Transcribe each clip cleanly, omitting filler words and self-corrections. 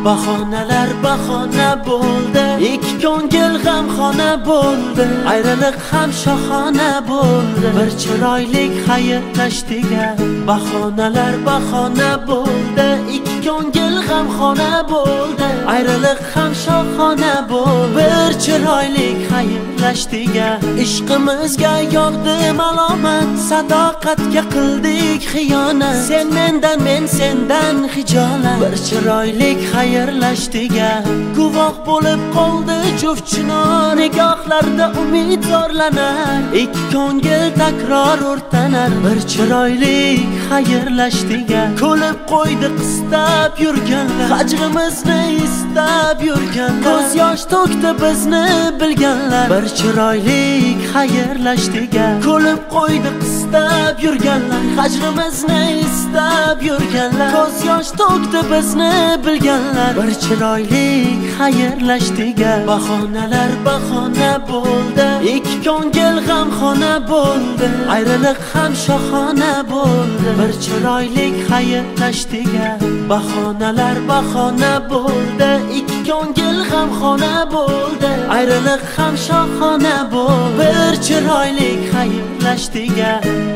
Bahonalar bahona bo'ldi, ikki ko'ngil g'amxona bo'ldi, ayriliq ham shohona bo'ldi, bir chiroylik xayrlashdiga. Bahonalar bahona bo'ldi, ikki ko'ngil g'amxona bo'ldi, ayriliq ham shohona bo'ldi, bir chiroylik xayrlashdiga. Ishqimizga yog'di malomat, sadoqatga qildik xiyonat, sen mendan men sendan hijolat, bir chiroylik xayrlashdiga. Guvoh bo'lib qoldi juft chinor, nigohlarda umid zorlanar, ikki ko'ngil takror o'rtanar, bir chiroylik xayrlashdiga. Ko'lib qo'ydi qistab yurganlar, hajrimizni istab yurganlar, ko'z yosh to'kdi bizni bilganlar, bir chiroylik xayrlashdiga. Ko'lib qo'ydi qistab yurganlar, hajrimizni istab yurganlar, ko'z yosh to'kdi bizni bilganlar, bir chiroylik xayrlashdiga. Bahonalar bahona bo'ldi, ikki ko'ngil g'amxona bo'ldi, ayriliq ham shohona bo'ldi, bir chiroylik xayrlashdiga. Bahonalar bahona bo'ldi, ikki ko'ngil g'amxona bo'ldi, ayriliq ham shohona bo'ldi, bir chiroylik xayrlashdiga.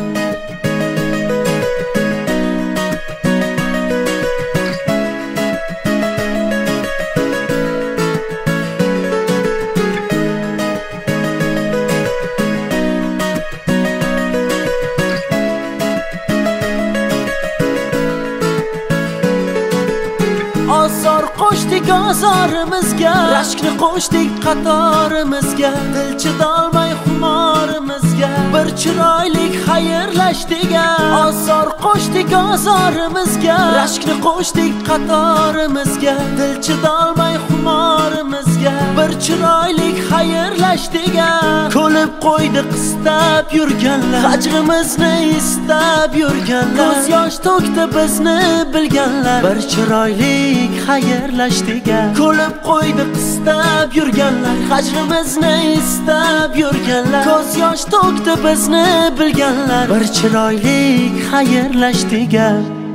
Osor qo'shdik ozorimizga, rashkni qo'shdik qatorimizga, dil chidolmay xumorimizga, bir chiroylik xayrlashdiga. Osor qo'shdik ozorimizga, rashkni qo'shdik qatorimizga, dil chidolmay xumorimizga, bir chiroylik xayrlashdiga. Ko'lib qo'ydi qistab yurganlar, hajrimizni istab yurganlar, ko'z yosh to'kdi bizni bilganlar, bir chiroylik xayrlashdiga. Ko'lib qo'ydi qistab yurganlar, hajrimizni istab yurganlar, ko'z yosh to'kdi bizni bilganlar, bir chiroylik xayrlashdiga.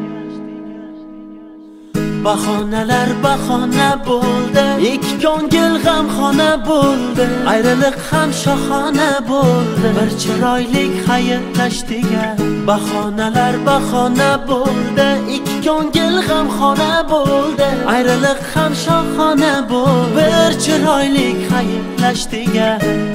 Bahonalar bahona bo'ldi, ikki ko'ngil g'amxona bo'ldi, ayriliq ham shohona bo'ldi, bir chiroylik xayrlashdiga. Bahonalar bahona bo'ldi, ikki ko'ngil g'amxona bo'ldi, ayriliq ham shohona bo'ldi, bir chiroylik xayrlashdiga.